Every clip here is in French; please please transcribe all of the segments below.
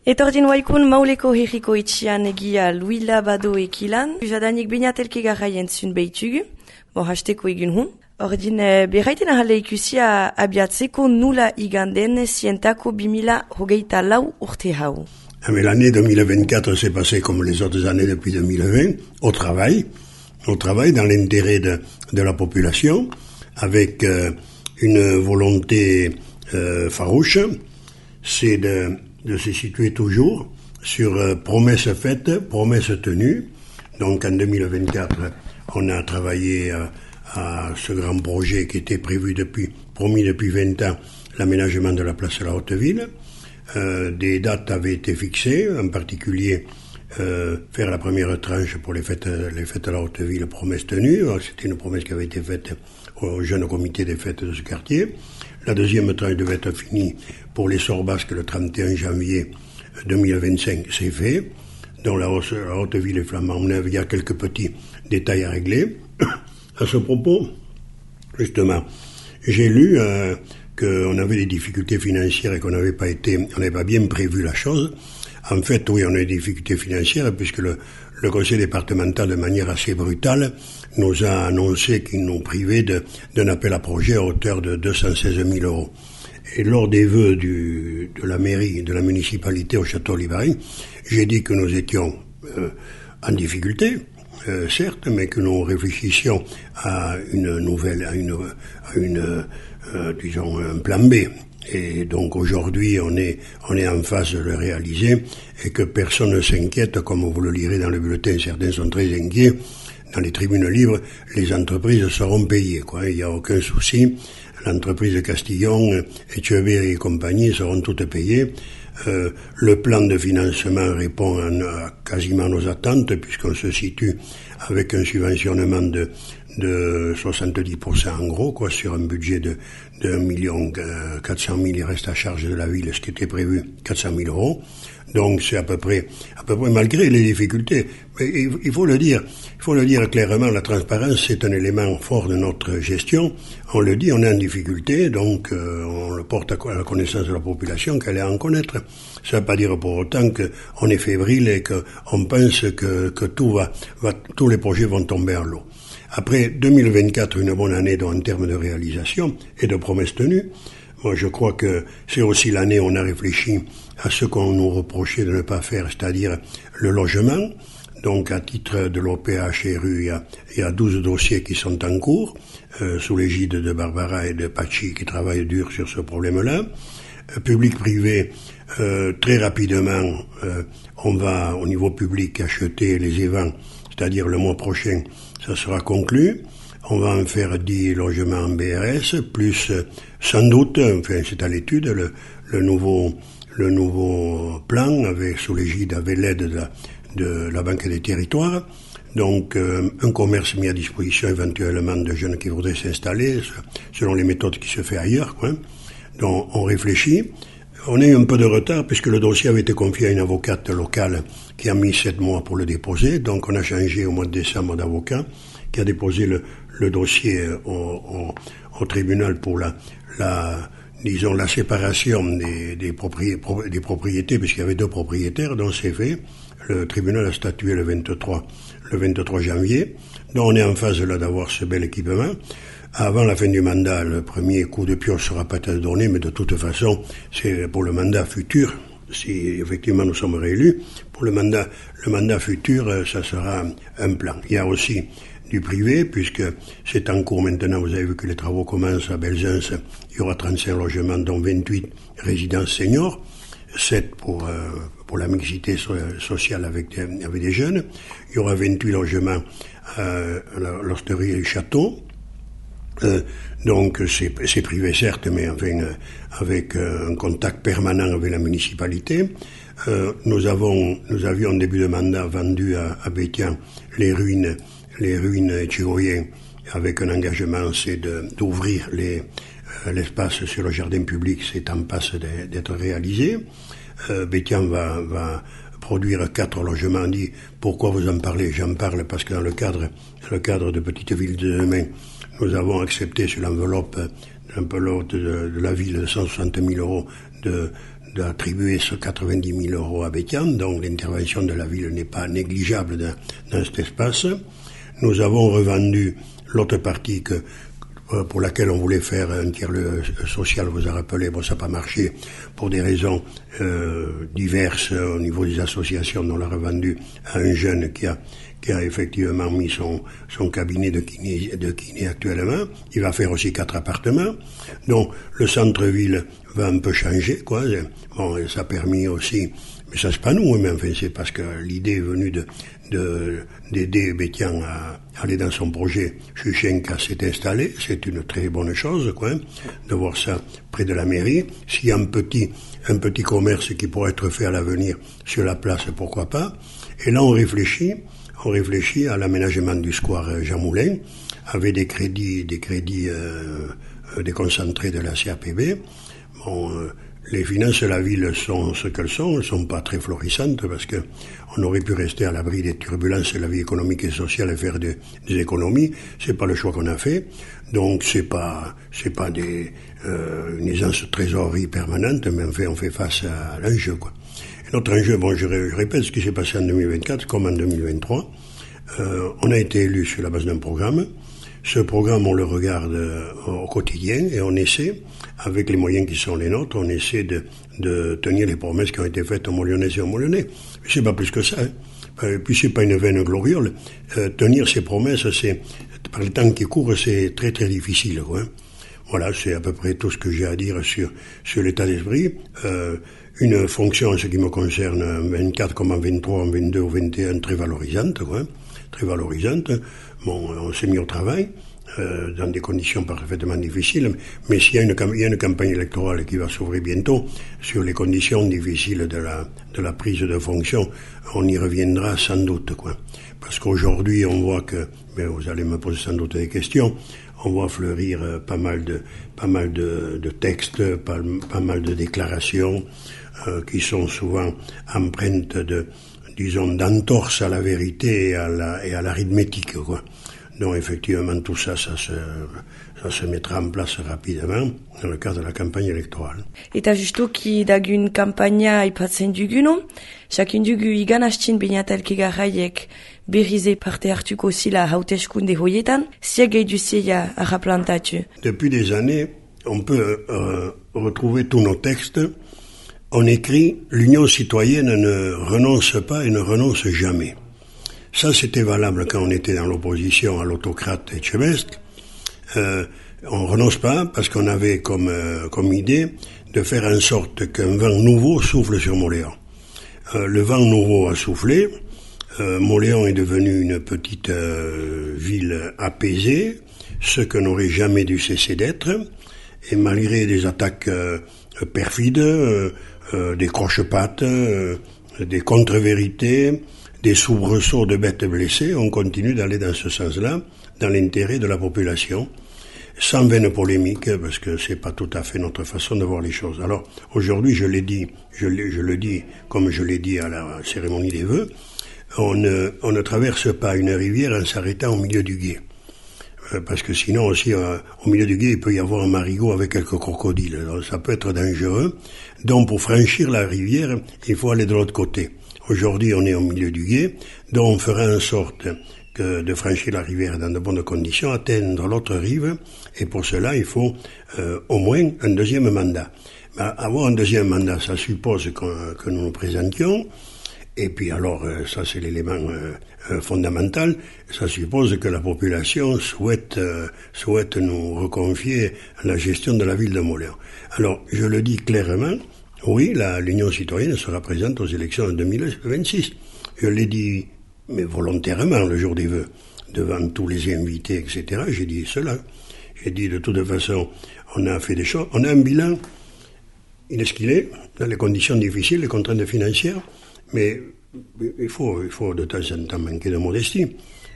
Etordin waikun mauleko herriko etxian egia Luila Bado ekilan, jadanik beinatelke garraien zun behitugu, hasteko egun hun. Ordin berraiten ahale ikusia abiatzeko nula iganden zientako 2024 urte hau. Mais l'année 2024 s'est passée comme les autres années depuis 2020, au travail dans l'intérêt de la population, avec une volonté farouche, c'est de se situer toujours sur promesses faites, promesses tenues. Donc en 2024, on a travaillé à ce grand projet qui était promis depuis 20 ans, l'aménagement de la place de la Haute-Ville. Des dates avaient été fixées, en particulier faire la première tranche pour les fêtes de la Haute-Ville, promesse tenue. C'était une promesse qui avait été faite au jeune comité des fêtes de ce quartier. La deuxième tranche devait être finie pour les Sorts basques le 31 janvier 2025, c'est fait. Dans la Haute-Ville et Flamand-Neuve, il y a quelques petits détails à régler. À ce propos, justement, j'ai lu qu'on avait des difficultés financières et qu'on n'avait pas bien prévu la chose. En fait, oui, on a des difficultés financières puisque le conseil départemental, de manière assez brutale, nous a annoncé qu'il nous privait d'un appel à projet à hauteur de 216 000 €. Et lors des vœux de la mairie, de la municipalité au Château Libarin, j'ai dit que nous étions en difficulté, certes, mais que nous réfléchissions à disons, un plan B. Et donc aujourd'hui, on est en phase de le réaliser et que personne ne s'inquiète, comme vous le lirez dans le bulletin, certains sont très inquiets. Dans les tribunes libres, les entreprises seront payées, quoi. Il n'y a aucun souci. L'entreprise de Castillon, Etcheverry et compagnie seront toutes payées. Le plan de financement répond à quasiment nos attentes puisqu'on se situe avec un subventionnement de 70% en gros, quoi, sur un budget de 1,4 million, il reste à charge de la ville, ce qui était prévu, 400 000 €. Donc c'est à peu près malgré les difficultés. Mais il faut le dire clairement, la transparence c'est un élément fort de notre gestion. On le dit, on est en difficulté, donc on le porte à la connaissance de la population qu'elle est à en connaître. Ça ne veut pas dire pour autant qu'on est fébrile et qu'on pense que tous les projets vont tomber en l'eau. Après 2024, une bonne année en termes de réalisation et de promesses tenues. Moi, je crois que c'est aussi l'année où on a réfléchi à ce qu'on nous reprochait de ne pas faire, c'est-à-dire le logement. Donc, à titre de l'OPH et RU, il y a 12 dossiers qui sont en cours, sous l'égide de Barbara et de Pachi qui travaillent dur sur ce problème-là. Public-privé, très rapidement, on va au niveau public acheter les évents, c'est-à-dire le mois prochain, ça sera conclu. On va en faire 10 logements en BRS, plus sans doute, enfin c'est à l'étude, le nouveau plan sous l'égide, avec l'aide de la Banque des Territoires. Donc un commerce mis à disposition éventuellement de jeunes qui voudraient s'installer, selon les méthodes qui se fait ailleurs, quoi. Donc on réfléchit. On a eu un peu de retard puisque le dossier avait été confié à une avocate locale qui a mis 7 mois pour le déposer. Donc on a changé au mois de décembre d'avocat qui a déposé le dossier au tribunal pour la séparation des propriétés, puisqu'il y avait 2 propriétaires, donc c'est fait. Le tribunal a statué le 23 janvier. Donc on est en phase là d'avoir ce bel équipement. Avant la fin du mandat, le premier coup de pioche sera peut-être donné, mais de toute façon, c'est pour le mandat futur. Si effectivement nous sommes réélus, pour le mandat futur, ça sera un plan. Il y a aussi du privé, puisque c'est en cours maintenant, vous avez vu que les travaux commencent à Belzunce, il y aura 35 logements, dont 28 résidences seniors, 7 pour la mixité sociale avec des jeunes, il y aura 28 logements à l'hosterie et le château. Donc c'est privé certes, mais enfin avec un contact permanent avec la municipalité. Nous avions en début de mandat vendu à Bétian les ruines Etchegoyen avec un engagement, c'est d'ouvrir l'espace sur le jardin public, c'est en passe d'être réalisé. Bétian va produire 4 logements. On dit pourquoi vous en parlez? J'en parle parce que dans le cadre de Petite Ville de demain, nous avons accepté sur l'enveloppe de la ville de 160 000 € d'attribuer ce 90 000 euros à Bétian, donc l'intervention de la ville n'est pas négligeable dans cet espace. Nous avons revendu l'autre partie pour laquelle on voulait faire un tiers-lieu social, vous a rappelé, bon, ça n'a pas marché pour des raisons diverses au niveau des associations. On l'a revendu à un jeune qui a effectivement mis son cabinet de kiné actuellement. Il va faire aussi 4 appartements. Donc le centre-ville va un peu changer, quoi. Bon, ça a permis aussi, mais ça c'est pas nous, mais enfin c'est parce que l'idée est venue d'aider Bétian à aller dans son projet. Chuchenka s'est installé, c'est une très bonne chose, quoi, de voir ça près de la mairie. S'il y a un petit commerce qui pourrait être fait à l'avenir sur la place, pourquoi pas. Et là on réfléchit à l'aménagement du square Jean Moulin, avec des crédits déconcentrés de la CAPB. Bon, les finances de la ville sont ce qu'elles sont, elles sont pas très florissantes parce que on aurait pu rester à l'abri des turbulences de la vie économique et sociale et faire des économies. C'est pas le choix qu'on a fait. Donc c'est pas une aisance de trésorerie permanente, mais enfin on fait face à l'enjeu, quoi. Et notre enjeu, bon, je répète ce qui s'est passé en 2024 comme en 2023. On a été élu sur la base d'un programme. Ce programme, on le regarde au quotidien et on essaie, avec les moyens qui sont les nôtres, on essaie de tenir les promesses qui ont été faites aux Molyonnaises et aux Molyonnais. Mais c'est pas plus que ça, hein. Et puis c'est pas une vaine gloriole. Tenir ces promesses, c'est, par le temps qui court, c'est très très difficile, quoi. Voilà, c'est à peu près tout ce que j'ai à dire sur l'état d'esprit. Une fonction, en ce qui me concerne, en 24 comme en 23, en 22 ou 21, très valorisante, quoi. Très valorisante. Bon, on s'est mis au travail, dans des conditions parfaitement difficiles, mais s'il y a une campagne électorale qui va s'ouvrir bientôt, sur les conditions difficiles de la prise de fonction, on y reviendra sans doute, quoi. Parce qu'aujourd'hui, on voit que, vous allez me poser sans doute des questions, on voit fleurir pas mal de textes, pas mal de déclarations, qui sont souvent empreintes d'entorse à la vérité et à l'arithmétique, quoi. Donc effectivement tout ça se mettra en place rapidement dans le cadre de la campagne électorale. Eta justuki dagun kampaina aipatzen duguno, jakin dugu igan hastin Beñatalke garraiek berrize parte hartuko zila hauteskunde hoietan, ziak gehi duzia arraplantatu. Depuis des années, on peut retrouver tous nos textes. On écrit « L'Union citoyenne ne renonce pas et ne renonce jamais ». Ça, c'était valable quand on était dans l'opposition à l'autocrate Etchebest. On renonce pas parce qu'on avait comme idée de faire en sorte qu'un vent nouveau souffle sur Moléon. Le vent nouveau a soufflé. Moléon est devenu une petite ville apaisée, ce que n'aurait jamais dû cesser d'être. Et malgré des attaques perfides, des croche-pattes, des contre-vérités, des soubresauts de bêtes blessées, on continue d'aller dans ce sens-là, dans l'intérêt de la population, sans vaine polémique, parce que c'est pas tout à fait notre façon de voir les choses. Alors, aujourd'hui, je le dis comme je l'ai dit à la cérémonie des vœux, on ne traverse pas une rivière en s'arrêtant au milieu du gué. Parce que sinon aussi, au milieu du gué, il peut y avoir un marigot avec quelques crocodiles. Donc, ça peut être dangereux. Donc, pour franchir la rivière, il faut aller de l'autre côté. Aujourd'hui, on est au milieu du gué, donc on fera en sorte de franchir la rivière dans de bonnes conditions, atteindre l'autre rive, et pour cela, il faut au moins un deuxième mandat. Mais avoir un deuxième mandat, ça suppose que nous nous présentions, et puis alors, ça c'est l'élément fondamental, ça suppose que la population souhaite nous reconfier la gestion de la ville de Moléon. Alors, je le dis clairement, oui, l'Union citoyenne sera présente aux élections en 2026. Je l'ai dit, mais volontairement, le jour des vœux, devant tous les invités, etc. J'ai dit cela. J'ai dit, de toute façon, on a fait des choses. On a un bilan, il est ce qu'il est, dans les conditions difficiles, les contraintes financières, mais il faut de temps en temps manquer de modestie.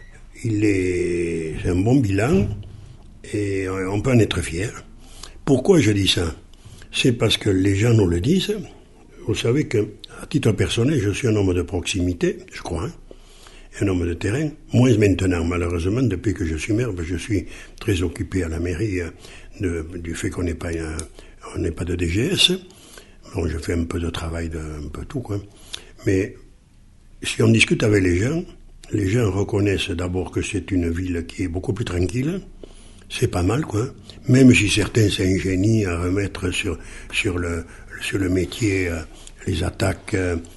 C'est un bon bilan, et on peut en être fier. Pourquoi je dis ça ? C'est parce que les gens nous le disent. Vous savez que, à titre personnel, je suis un homme de proximité, je crois, hein, un homme de terrain. Moins maintenant, malheureusement, depuis que je suis maire, je suis très occupé à la mairie du fait qu'on n'ait pas de DGS. Donc je fais un peu de travail un peu tout, quoi. Mais si on discute avec les gens reconnaissent d'abord que c'est une ville qui est beaucoup plus tranquille. C'est pas mal, quoi. Même si certains s'ingénient à remettre sur le métier les attaques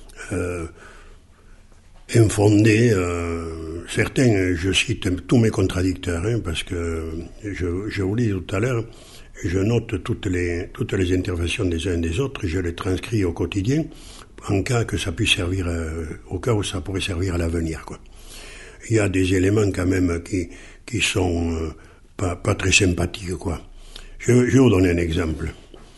infondées. Certains, je cite tous mes contradicteurs, parce que je vous l'ai dit tout à l'heure, je note toutes les interventions des uns et des autres, je les transcris au quotidien, en cas que ça puisse servir, au cas où ça pourrait servir à l'avenir, quoi. Il y a des éléments quand même qui sont pas très sympathiques, quoi. Je vais vous donner un exemple.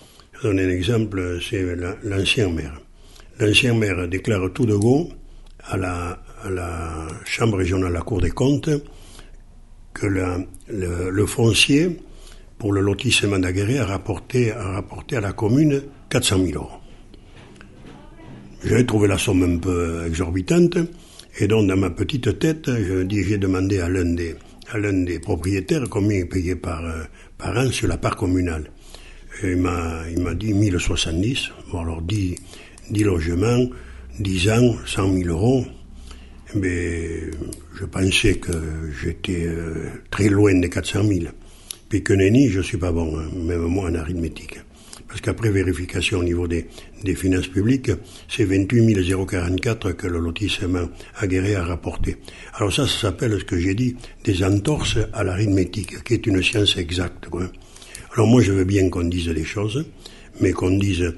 C'est l'ancien maire. L'ancien maire déclare tout de go à la Chambre régionale, à la Cour des comptes, que le foncier pour le lotissement d'Aguerre a rapporté à la commune 400 000 euros. J'avais trouvé la somme un peu exorbitante, et donc dans ma petite tête, j'ai demandé à l'un des propriétaires combien il payait par an sur la part communale. Et il m'a dit 1070, bon alors 10 logements, 10 ans, 100 000 euros. Mais je pensais que j'étais très loin des 400 000. Puis que nenni, je suis pas bon, même moi en arithmétique. Parce qu'après vérification au niveau des finances publiques, c'est 28 044 que le lotissement aguerré a rapporté. Alors ça s'appelle, ce que j'ai dit, des entorses à l'arithmétique, qui est une science exacte, quoi. Alors moi je veux bien qu'on dise des choses, mais qu'on dise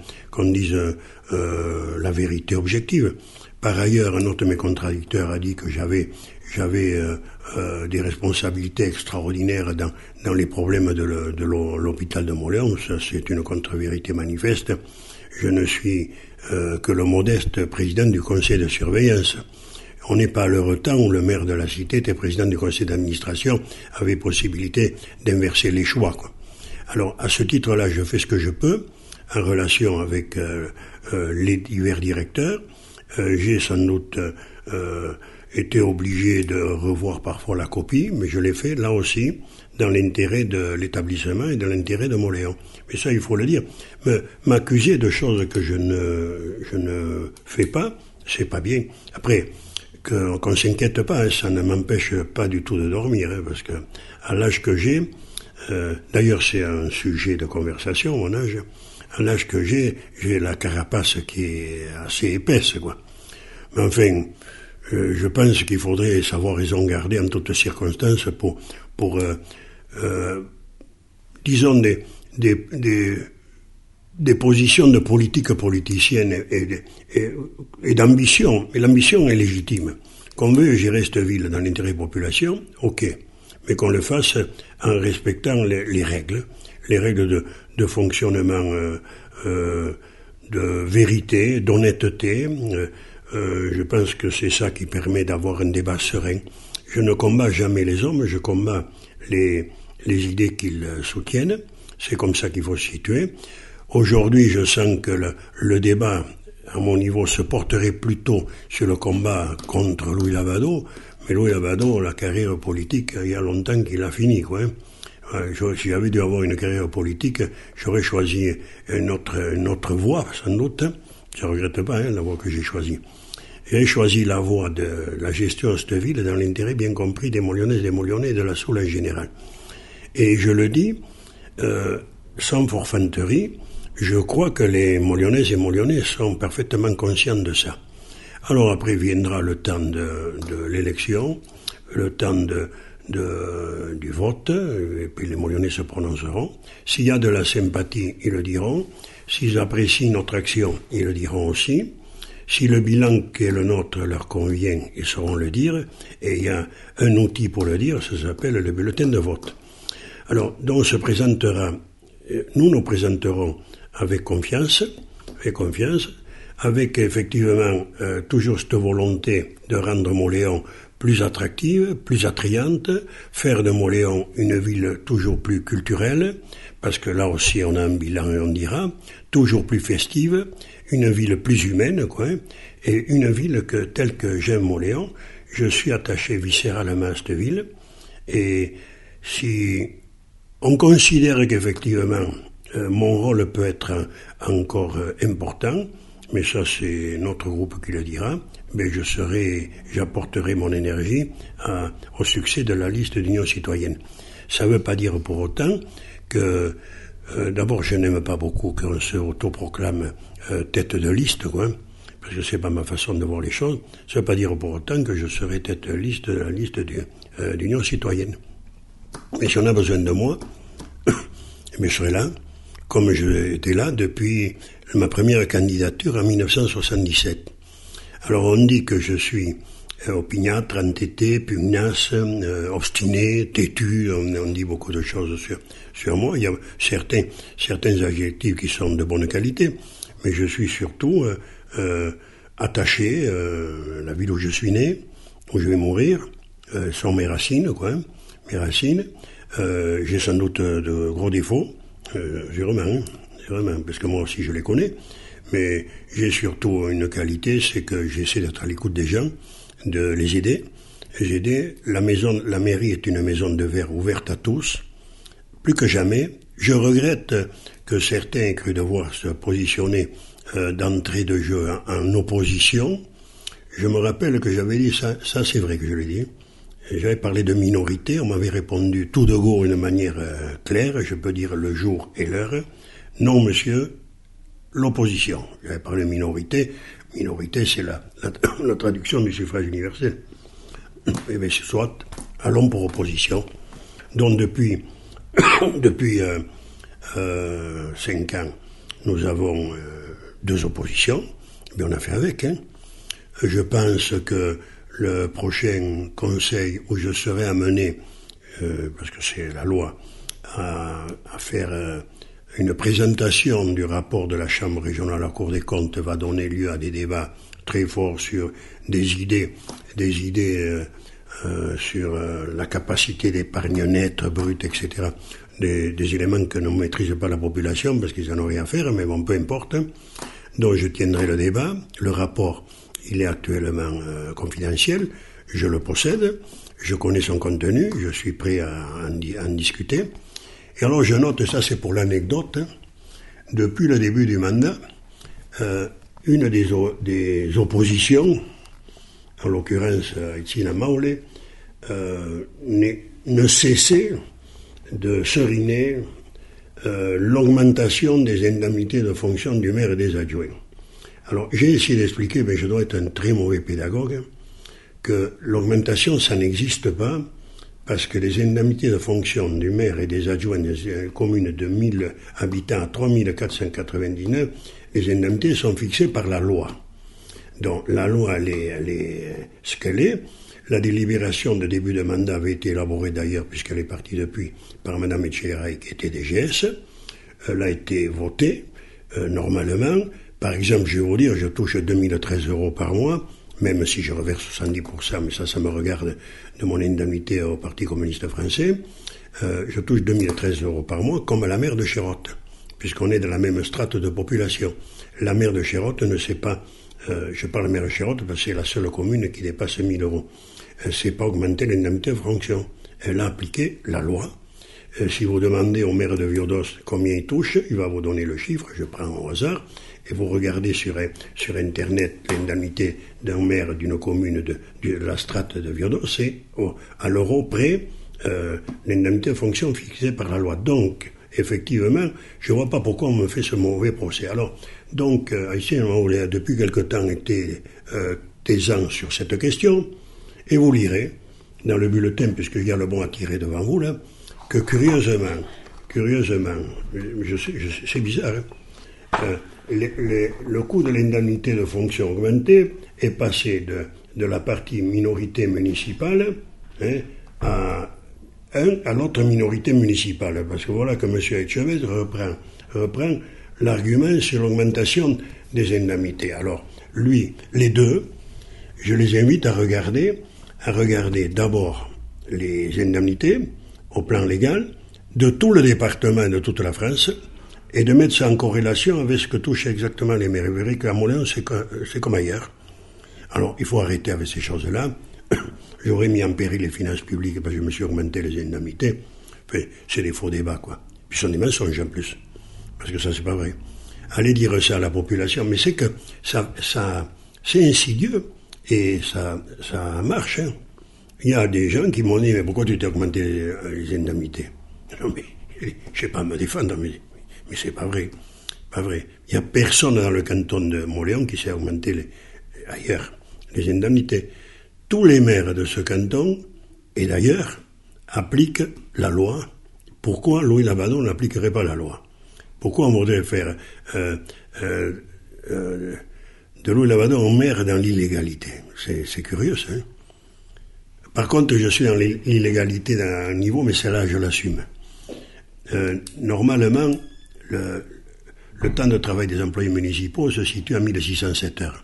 la vérité objective. Par ailleurs, un autre de mes contradicteurs a dit que j'avais des responsabilités extraordinaires dans les problèmes de l'hôpital de Moléon. Ça, c'est une contre-vérité manifeste. Je ne suis que le modeste président du conseil de surveillance. On n'est pas à l'heure temps où le maire de la cité était président du conseil d'administration, avait possibilité d'inverser les choix, quoi. Alors, à ce titre-là, je fais ce que je peux, en relation avec les divers directeurs. J'ai sans doute été obligé de revoir parfois la copie, mais je l'ai fait là aussi dans l'intérêt de l'établissement et dans l'intérêt de Moléon. Mais ça, il faut le dire. M'accuser de choses que je ne fais pas, c'est pas bien. Après, qu'on s'inquiète pas, ça ne m'empêche pas du tout de dormir, parce que à l'âge que j'ai, d'ailleurs c'est un sujet de conversation, mon âge. À l'âge que j'ai la carapace qui est assez épaisse, quoi. Mais enfin, je pense qu'il faudrait savoir raison garder en toutes circonstances pour disons des positions de politique politicienne et d'ambition. Et l'ambition est légitime. Qu'on veut gérer cette ville dans l'intérêt de la population, ok. Mais qu'on le fasse en respectant les règles de fonctionnement, de vérité, d'honnêteté. Je pense que c'est ça qui permet d'avoir un débat serein. Je ne combats jamais les hommes, je combats les idées qu'ils soutiennent. C'est comme ça qu'il faut se situer. Aujourd'hui, je sens que le débat, à mon niveau, se porterait plutôt sur le combat contre Louis Lavado. Mais Louis Lavado, la carrière politique, il y a longtemps qu'il a fini, quoi. Si j'avais dû avoir une carrière politique, j'aurais choisi une autre voie, sans doute. Je ne regrette pas, la voie que j'ai choisie. J'ai choisi la voie de la gestion de cette ville dans l'intérêt bien compris des Molyonnaises, des Molyonnais et de la Soule en général. Et je le dis, sans forfanterie, je crois que les Molyonnaises et Molyonnais sont parfaitement conscients de ça. Alors après viendra le temps de l'élection, le temps du vote, et puis les Molyonnais se prononceront. S'il y a de la sympathie, ils le diront. S'ils apprécient notre action, ils le diront aussi. Si le bilan qui est le nôtre leur convient, ils sauront le dire. Et il y a un outil pour le dire, ça s'appelle le bulletin de vote. Alors, donc nous nous présenterons avec confiance, avec effectivement toujours cette volonté de rendre Moléon plus attractive, plus attrayante, faire de Moléon une ville toujours plus culturelle, parce que là aussi on a un bilan et on dira, toujours plus festive, une ville plus humaine, quoi, et une ville telle que j'aime Moléon, je suis attaché viscéralement à cette ville, et si on considère qu'effectivement mon rôle peut être encore important, mais ça c'est notre groupe qui le dira, mais j'apporterai mon énergie au succès de la liste d'Union citoyenne. Ça ne veut pas dire pour autant que, d'abord je n'aime pas beaucoup qu'on se autoproclame tête de liste, quoi, parce que c'est pas ma façon de voir les choses. Ça ne veut pas dire pour autant que je serai tête de liste de la liste d'Union citoyenne. Mais si on a besoin de moi, mais je serai là, comme j'étais là depuis ma première candidature en 1977. Alors on dit que je suis opiniâtre, entêté, pugnace, obstiné, têtu, on dit beaucoup de choses sur moi. Il y a certains adjectifs qui sont de bonne qualité, mais je suis surtout attaché, la ville où je suis né, où je vais mourir, sont mes racines, quoi, mes racines. J'ai sans doute de gros défauts, sûrement, parce que moi aussi je les connais, mais j'ai surtout une qualité, c'est que j'essaie d'être à l'écoute des gens, de les aider. La mairie est une maison de verre ouverte à tous, plus que jamais. Je regrette que certains aient cru devoir se positionner d'entrée de jeu en opposition. Je me rappelle que j'avais dit ça c'est vrai que je l'ai dit. J'avais parlé de minorité, on m'avait répondu tout de go d'une manière claire, je peux dire le jour et l'heure. Non, monsieur, l'opposition. J'avais parlé de minorité. Minorité, c'est la traduction du suffrage universel. Eh bien, soit, allons pour opposition. Donc, depuis 5 ans, nous avons 2 oppositions. Mais on a fait avec, hein. Je pense que le prochain conseil où je serai amené, parce que c'est la loi, à faire une présentation du rapport de la Chambre régionale à la Cour des comptes va donner lieu à des débats très forts sur des idées sur la capacité d'épargne nette, brute, etc. Des éléments que ne maîtrise pas la population parce qu'ils n'en ont rien à faire, mais bon, peu importe. Donc je tiendrai le débat. Le rapport, il est actuellement confidentiel. Je le possède. Je connais son contenu. Je suis prêt à en discuter. Et alors je note, ça c'est pour l'anecdote, hein, depuis le début du mandat, une des oppositions, en l'occurrence Etienne Maule, ne cessait de seriner l'augmentation des indemnités de fonction du maire et des adjoints. Alors j'ai essayé d'expliquer, mais je dois être un très mauvais pédagogue, que l'augmentation ça n'existe pas, parce que les indemnités de fonction du maire et des adjoints des communes de 1000 habitants à 3499, les indemnités sont fixées par la loi. Donc la loi, elle est ce qu'elle est. La délibération de début de mandat avait été élaborée d'ailleurs, puisqu'elle est partie depuis, par Mme Etchegaray, qui était DGS. Elle a été votée, normalement. Par exemple, je vais vous dire, je touche 2013 € par mois, même si je reverse 70%, mais ça me regarde de mon indemnité au Parti communiste français, je touche 2013 € par mois, comme la maire de Chérotte, puisqu'on est dans la même strate de population. La maire de Chérotte ne sait pas, je parle de la maire de Chérotte parce que c'est la seule commune qui dépasse 1000 €. Elle ne sait pas augmenter l'indemnité de fonction. Elle a appliqué la loi. Si vous demandez au maire de Viodos combien il touche, il va vous donner le chiffre, je prends au hasard, et vous regardez sur Internet l'indemnité d'un maire d'une commune de la strate de Viodos, c'est à l'euro près l'indemnité de fonction fixée par la loi. Donc, effectivement, je ne vois pas pourquoi on me fait ce mauvais procès. Alors, donc, Haïtien a depuis quelque temps été taisant sur cette question, et vous lirez dans le bulletin, puisqu'il y a le bon à tirer devant vous, là, que curieusement, c'est bizarre, hein, le coût de l'indemnité de fonction augmentée est passé de la partie minorité municipale, hein, à l'autre minorité municipale. Parce que voilà que M. Etchebest reprend l'argument sur l'augmentation des indemnités. Alors, lui, les deux, je les invite à regarder d'abord les indemnités au plan légal de tout le département de toute la France et de mettre ça en corrélation avec ce que touchent exactement les maires. Vous verrez qu'à Moulins, c'est comme ailleurs. Alors, il faut arrêter avec ces choses-là. J'aurais mis en péril les finances publiques parce que je me suis augmenté les indemnités. Enfin, c'est des faux débats, quoi. Puis ce sont des mensonges en plus. parce que ça c'est pas vrai. Allez dire ça à la population, mais c'est que ça c'est insidieux et ça marche. Hein. Il y a des gens qui m'ont dit mais pourquoi tu t'es augmenté les indemnités? Non mais je sais pas me défendre, mais c'est pas vrai, pas vrai. Il y a personne dans le canton de Mauléon qui s'est augmenté ailleurs les indemnités. Tous les maires de ce canton et d'ailleurs appliquent la loi. Pourquoi Louis Labadon n'appliquerait pas la loi? Pourquoi on voudrait faire de Louis Labadon maire dans l'illégalité? C'est curieux, ça. Hein. Par contre, je suis dans l'illégalité d'un niveau, mais celle-là, je l'assume. Normalement, le temps de travail des employés municipaux se situe à 1607 heures.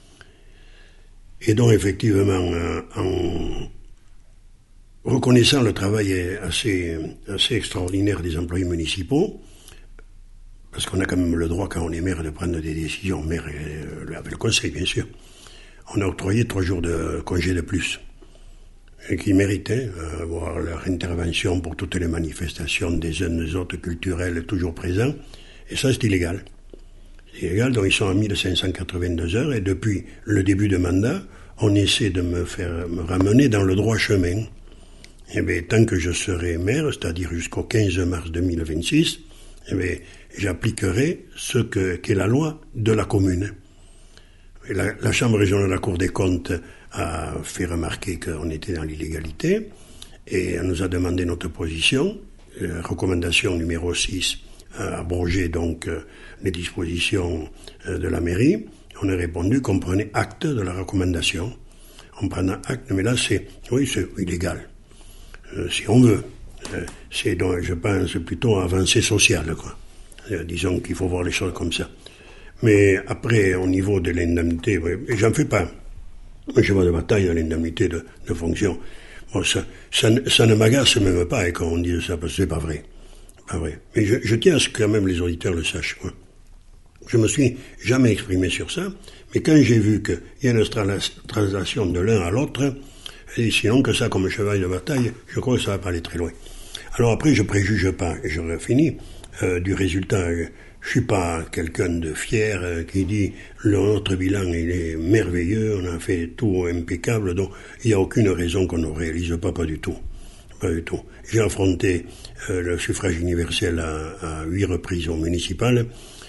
Et donc, effectivement, en reconnaissant le travail assez extraordinaire des employés municipaux, parce qu'on a quand même le droit, quand on est maire, de prendre des décisions, maire avec le conseil, bien sûr, on a octroyé 3 jours de congé de plus, et qui méritaient avoir leur intervention pour toutes les manifestations des uns des autres culturels toujours présents, et ça c'est illégal. C'est illégal, donc ils sont à 1582 heures, et depuis le début de mandat, on essaie de me ramener dans le droit chemin. Eh bien, tant que je serai maire, c'est-à-dire jusqu'au 15 mars 2026, eh bien, j'appliquerai ce qu'est la loi de la commune. Et la Chambre régionale de la Cour des comptes a fait remarquer qu'on était dans l'illégalité et elle nous a demandé notre position. La recommandation numéro 6 a abrogé donc les dispositions de la mairie. On a répondu qu'on prenait acte de la recommandation. On prenait acte, mais là c'est illégal. Si on veut. C'est donc, je pense, plutôt avancée sociale, quoi. Disons qu'il faut voir les choses comme ça. Mais après, au niveau de l'indemnité, j'en fais pas. Je cheval de bataille de l'indemnité de fonction. Bon, ça ne m'agace même pas quand on dit ça, parce que c'est pas vrai. Pas vrai. Mais je tiens à ce que quand même les auditeurs le sachent, quoi. Je me suis jamais exprimé sur ça, mais quand j'ai vu qu'il y a une translation de l'un à l'autre, et sinon que ça comme cheval de bataille, je crois que ça va pas aller très loin. Alors après, je préjuge pas, et j'aurais fini, du résultat. Je suis pas quelqu'un de fier qui dit notre bilan il est merveilleux, on a fait tout impeccable, donc il n'y a aucune raison qu'on ne réalise pas, pas du tout. Pas du tout. J'ai affronté le suffrage universel à 8 reprises au municipal.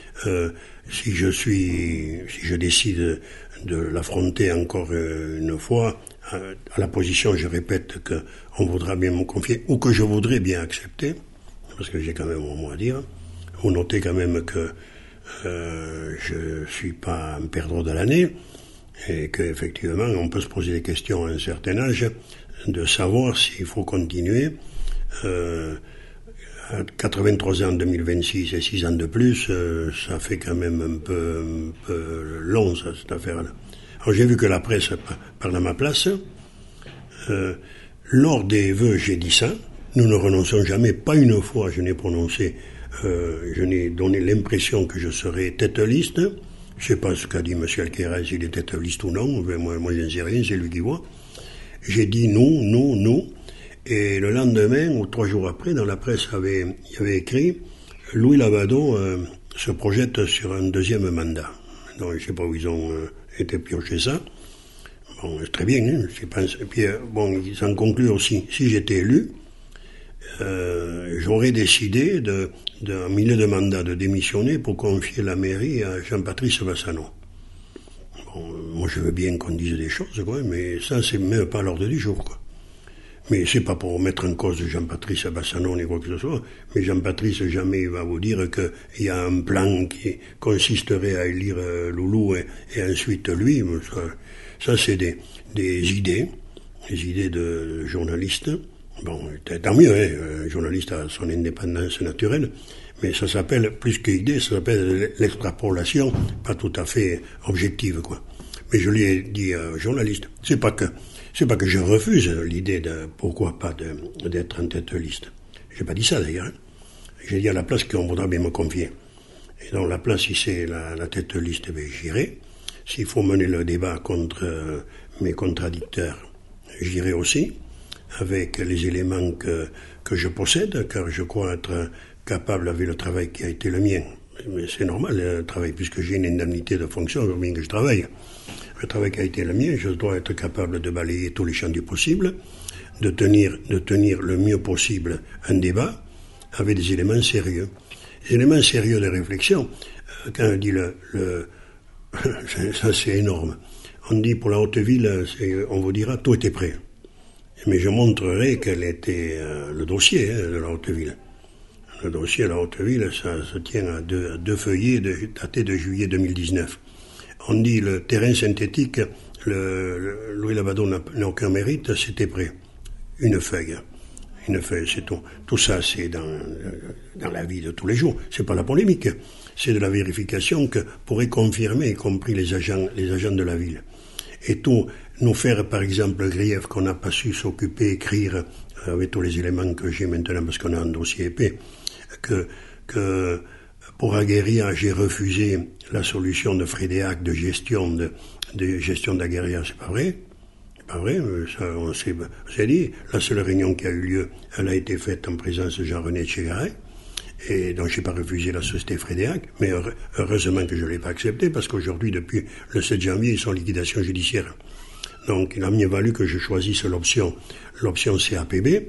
Si je décide de l'affronter encore une fois, à la position, je répète, qu'on voudra bien me confier, ou que je voudrais bien accepter, parce que j'ai quand même mon mot à dire. Vous notez quand même que je suis pas un perdreau de l'année, et qu'effectivement, on peut se poser des questions à un certain âge, de savoir s'il faut continuer. À 83 ans en 2026 et 6 ans de plus, ça fait quand même un peu long, ça, cette affaire-là. Alors j'ai vu que la presse parle à ma place. Lors des vœux, j'ai dit ça. Nous ne renonçons jamais, pas une fois je n'ai prononcé, je n'ai donné l'impression que je serais tête-liste. Je ne sais pas ce qu'a dit M. Alquerez, s'il est tête-liste ou non, moi je ne sais rien, c'est lui qui voit. J'ai dit non. Et le lendemain, ou 3 jours après, dans la presse, il y avait écrit « Louis Labadon se projette sur un 2e mandat ». Donc, je ne sais pas où ils ont été piocher ça. Bon, c'est très bien, hein, je pense. Et puis, bon, ils en concluent aussi. Si j'étais élu, j'aurais décidé, en milieu de mandat, de démissionner pour confier la mairie à Jean-Patrice Bassano. Bon, moi, je veux bien qu'on dise des choses, quoi, mais ça, c'est même pas à l'ordre du jour, quoi. Mais c'est pas pour mettre en cause Jean-Patrice Bassano ni quoi que ce soit, mais Jean-Patrice jamais va vous dire qu'il y a un plan qui consisterait à élire Loulou et ensuite lui. Ça c'est des idées de journalistes. Bon, tant mieux, hein, un journaliste a son indépendance naturelle, mais ça s'appelle, plus qu'idée, ça s'appelle l'extrapolation, pas tout à fait objective, quoi. Mais je lui ai dit journaliste, c'est pas que je refuse l'idée de pourquoi pas d'être en tête de liste. J'ai pas dit ça d'ailleurs. Hein. J'ai dit à la place qu'on voudra bien me confier. Et donc la place, si c'est la tête de liste, ben, j'irai. S'il faut mener le débat contre mes contradicteurs, j'irai aussi, avec les éléments que je possède, car je crois être capable avec le travail qui a été le mien. Mais c'est normal, le travail, puisque j'ai une indemnité de fonction, bien que je travaille. Le travail qui a été le mien, je dois être capable de balayer tous les champs du possible, de tenir le mieux possible un débat avec des éléments sérieux. Des éléments sérieux de réflexion. Quand on dit ça c'est énorme. On dit pour la Haute-Ville, on vous dira tout était prêt. Mais je montrerai quel était le dossier de la Haute-Ville. Le dossier de la Haute-Ville, ça se tient à deux feuillets datés de juillet 2019. On dit le terrain synthétique, Louis Labado n'a aucun mérite, c'était prêt. Une feuille, c'est tout. Tout ça, c'est dans la vie de tous les jours. C'est pas la polémique, c'est de la vérification que pourraient confirmer, y compris les agents de la ville. Et tout, nous faire, par exemple, le grief qu'on n'a pas su s'occuper, écrire, avec tous les éléments que j'ai maintenant, parce qu'on a un dossier épais, que pour Aguerria, j'ai refusé la solution de Frédéac de gestion d'Aguerria, c'est pas vrai. C'est pas vrai, ça, on s'est dit. La seule réunion qui a eu lieu, elle a été faite en présence de Jean-René Tchegaray, et donc j'ai pas refusé la société Frédéac, mais heureusement que je l'ai pas accepté, parce qu'aujourd'hui, depuis le 7 janvier, ils sont en liquidation judiciaire. Donc il a mieux valu que je choisisse l'option CAPB,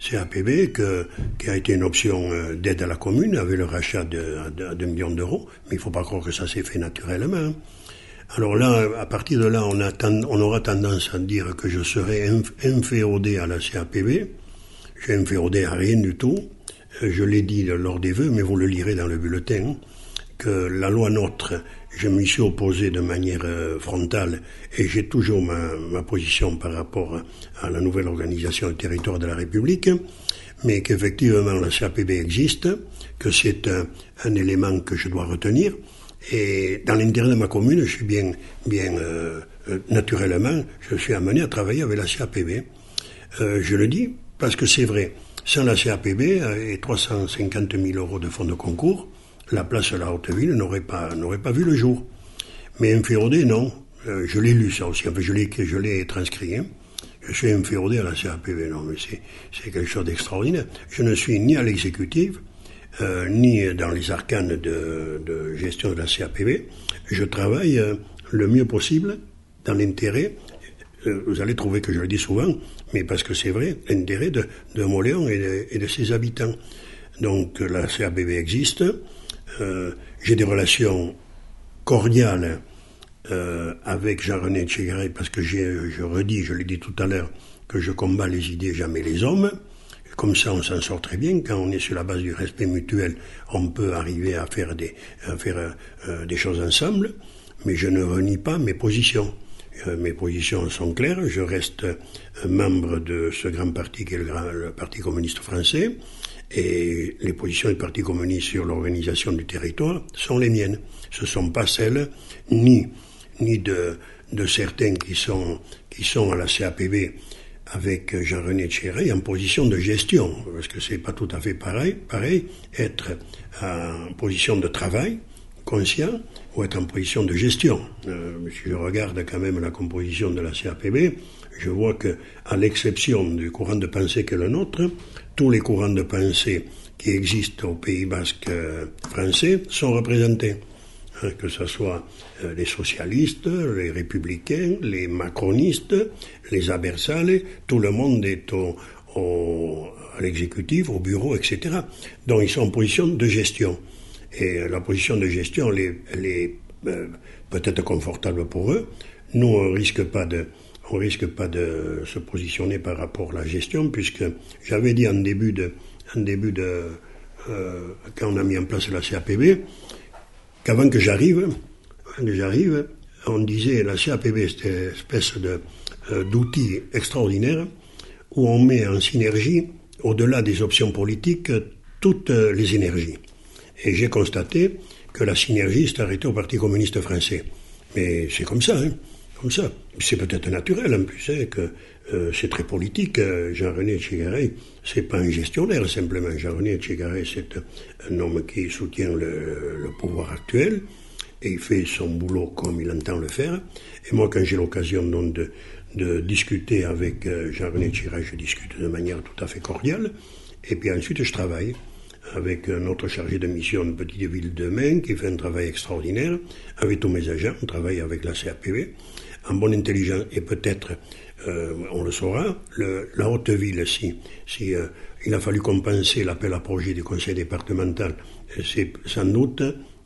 qui a été une option d'aide à la commune, avec le rachat à 2 millions d'euros, mais il faut pas croire que ça s'est fait naturellement. Alors là, à partir de là, on aura tendance à dire que je serai inféodé à la CAPB. Je n'ai inféodé à rien du tout. Je l'ai dit lors des vœux, mais vous le lirez dans le bulletin, que la loi NOTRe, je m'y suis opposé de manière frontale, et j'ai toujours ma position par rapport à la nouvelle organisation du territoire de la République, mais qu'effectivement la CAPB existe, que c'est un élément que je dois retenir, et dans l'intérêt de ma commune, je suis bien naturellement, je suis amené à travailler avec la CAPB. Je le dis parce que c'est vrai, sans la CAPB et 350 000 euros de fonds de concours, la place de la Haute-Ville n'aurait pas vu le jour. Mais inféodé, non. Je l'ai lu ça aussi, enfin, je l'ai transcrit. Hein. Je suis inféodé à la CAPB, non, mais c'est quelque chose d'extraordinaire. Je ne suis ni à l'exécutif, ni dans les arcanes de gestion de la CAPB. Je travaille le mieux possible dans l'intérêt, vous allez trouver que je le dis souvent, mais parce que c'est vrai, l'intérêt de Mauléon et de ses habitants. Donc la CAPB existe, j'ai des relations cordiales avec Jean-René Tchegaray, parce que je l'ai dit tout à l'heure, que je combats les idées, jamais les hommes. Comme ça, on s'en sort très bien. Quand on est sur la base du respect mutuel, on peut arriver à faire des choses ensemble. Mais je ne renie pas mes positions. Mes positions sont claires. Je reste membre de ce grand parti qui est le Parti communiste français. Et les positions du Parti communiste sur l'organisation du territoire sont les miennes. Ce ne sont pas celles ni de certains qui sont à la CAPB avec Jean-René Tchegaray en position de gestion, parce que c'est pas tout à fait pareil, être en position de travail conscient ou être en position de gestion. Si je regarde quand même la composition de la CAPB, je vois que, à l'exception du courant de pensée que le nôtre, tous les courants de pensée qui existent au Pays basque français sont représentés. Que ce soit les socialistes, les républicains, les macronistes, les abersales, tout le monde est à l'exécutif, au bureau, etc. Donc ils sont en position de gestion. Et la position de gestion, elle est peut-être confortable pour eux. Nous, on risque pas de se positionner par rapport à la gestion, puisque j'avais dit en début de quand on a mis en place la CAPB, qu'avant que j'arrive, on disait la CAPB, c'était une espèce d'outil extraordinaire où on met en synergie, au-delà des options politiques, toutes les énergies. Et j'ai constaté que la synergie s'est arrêtée au Parti communiste français. Mais c'est comme ça, hein, comme ça. C'est peut-être naturel en plus, hein, que c'est très politique. Jean-René Tchegaray, c'est pas un gestionnaire simplement. Jean-René Tchegaray, c'est un homme qui soutient le pouvoir actuel et il fait son boulot comme il entend le faire. Et moi, quand j'ai l'occasion donc de discuter avec Jean-René Tchegaray, je discute de manière tout à fait cordiale. Et puis ensuite, je travaille avec notre chargé de mission de Petite Ville de Maine, qui fait un travail extraordinaire, avec tous mes agents, on travaille avec la CAPV, en bonne intelligence, et peut-être, on le saura, la haute ville, si il a fallu compenser l'appel à projet du conseil départemental, c'est sans doute,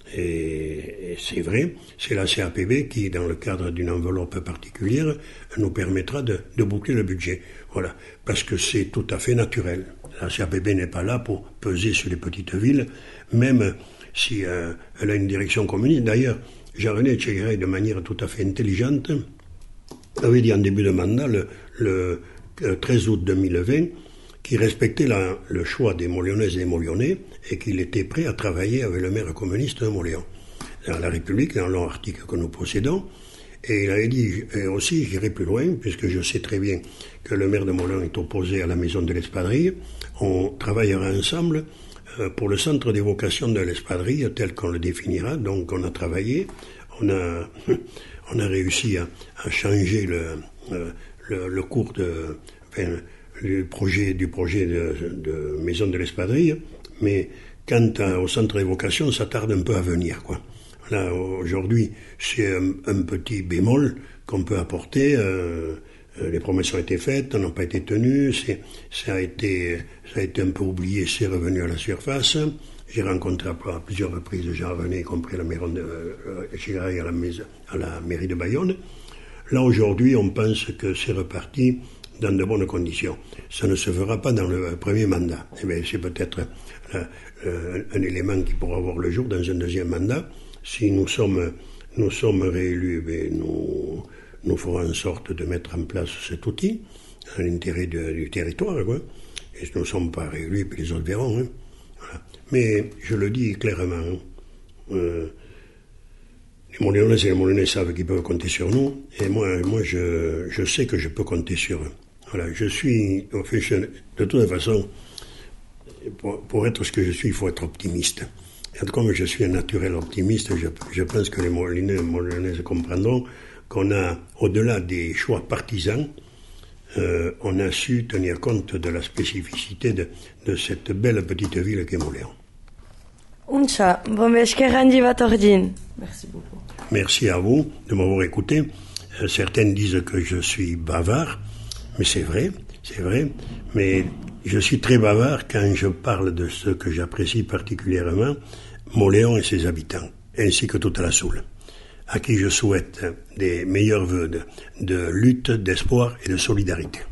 et c'est vrai, c'est la CAPV qui, dans le cadre d'une enveloppe particulière, nous permettra de boucler le budget. Voilà, parce que c'est tout à fait naturel. La CAPV n'est pas là pour peser sur les petites villes, même si elle a une direction communiste. D'ailleurs, Jean-René Etchegaray, de manière tout à fait intelligente, avait dit en début de mandat, le 13 août 2020, qu'il respectait le choix des Moléonaises et des Moléonais et qu'il était prêt à travailler avec le maire communiste de Moléon. Dans la République, dans l'article que nous possédons, et il avait dit, et aussi j'irai plus loin, puisque je sais très bien que le maire de Moléon est opposé à la maison de l'Espadrille, on travaillera ensemble pour le centre d'évocation de l'Espadrille tel qu'on le définira. Donc on a travaillé, on a réussi à changer le cours du projet de maison de l'Espadrille, mais quant au centre d'évocation, ça tarde un peu à venir, quoi. Là, aujourd'hui, c'est un petit bémol qu'on peut apporter. Les promesses ont été faites, n'ont pas été tenues. Ça a été un peu oublié, c'est revenu à la surface. J'ai rencontré à plusieurs reprises Jean-René, y compris la maire Etchegaray à la mairie de Bayonne. Là, aujourd'hui, on pense que c'est reparti dans de bonnes conditions. Ça ne se fera pas dans le premier mandat. Eh bien, c'est peut-être un élément qui pourra voir le jour dans un deuxième mandat. Si nous sommes réélus, nous ferons en sorte de mettre en place cet outil, à l'intérêt du territoire, quoi. Et si nous ne sommes pas réélus, puis les autres verront. Hein. Voilà. Mais je le dis clairement, les Moléonaises et les Moléonais savent qu'ils peuvent compter sur nous, et moi je sais que je peux compter sur eux. Voilà, de toute façon, pour être ce que je suis, il faut être optimiste. Et comme je suis un naturel optimiste, je pense que les Moléonaises comprendront qu'on a, au-delà des choix partisans, on a su tenir compte de la spécificité de cette belle petite ville qu'est Moléon. Merci beaucoup. Merci à vous de m'avoir écouté. Certaines disent que je suis bavard, mais c'est vrai, mais je suis très bavard quand je parle de ce que j'apprécie particulièrement, Moléon et ses habitants, ainsi que toute la Soule, à qui je souhaite des meilleurs vœux de lutte, d'espoir et de solidarité.